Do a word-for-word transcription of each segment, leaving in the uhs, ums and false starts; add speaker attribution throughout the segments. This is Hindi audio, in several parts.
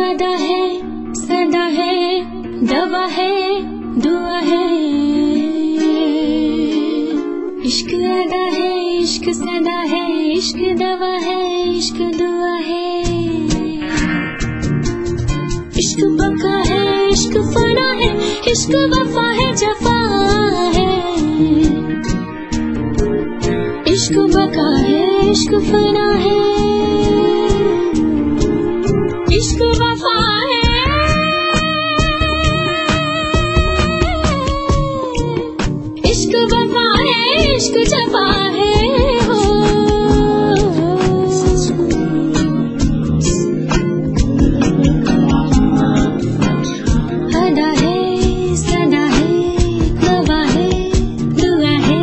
Speaker 1: अदा है, सदा है, दवा है, दुआ है। इश्क अदा है, इश्क सदा है, इश्क दवा है, इश्क दुआ है। इश्क बका है, इश्क फना है, इश्क वफा है, जफा है। इश्क बका है, इश्क फना है, इश्क वफा है। इश्क वफा है, इश्क जफा है। हो अदा है, सदा है, दवा है, दुआ है।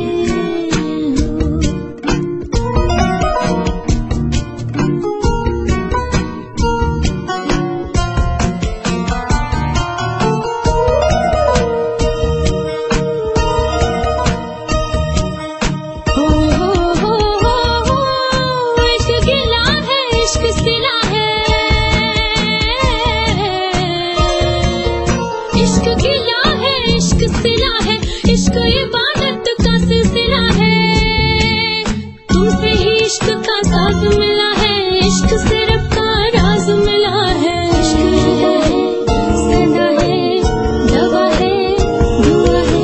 Speaker 1: इश्क गिला है, इश्क सिला है, इश्क इबादत का सिलसिला है। तुमसे ही इश्क का साथ मिला है, इश्क से रब का राज मिला है। इश्क अदा है, सदा है, दवा है, दुआ है।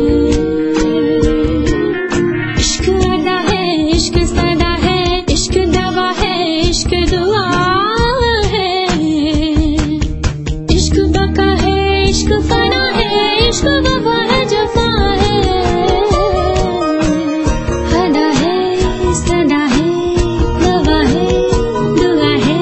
Speaker 1: इश्क अदा है, इश्क सदा है, इश्क दवा है, इश्क दुआ है। इश्क बका है, इश्क फना है, इश्क वफा है, जफा है। अदा है, सदा है, दवा है, दुआ है।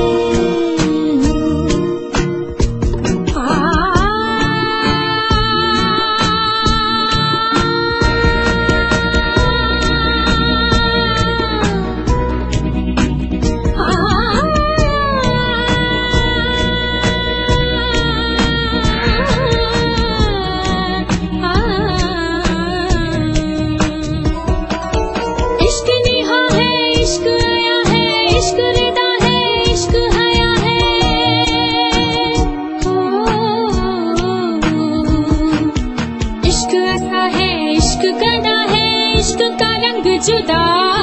Speaker 1: इश्क निहा है, इश्क आया है, इश्क रिदा है, इश्क हया है। इश्क ऐसा है, इश्क गदा है, इश्क का रंग जुदा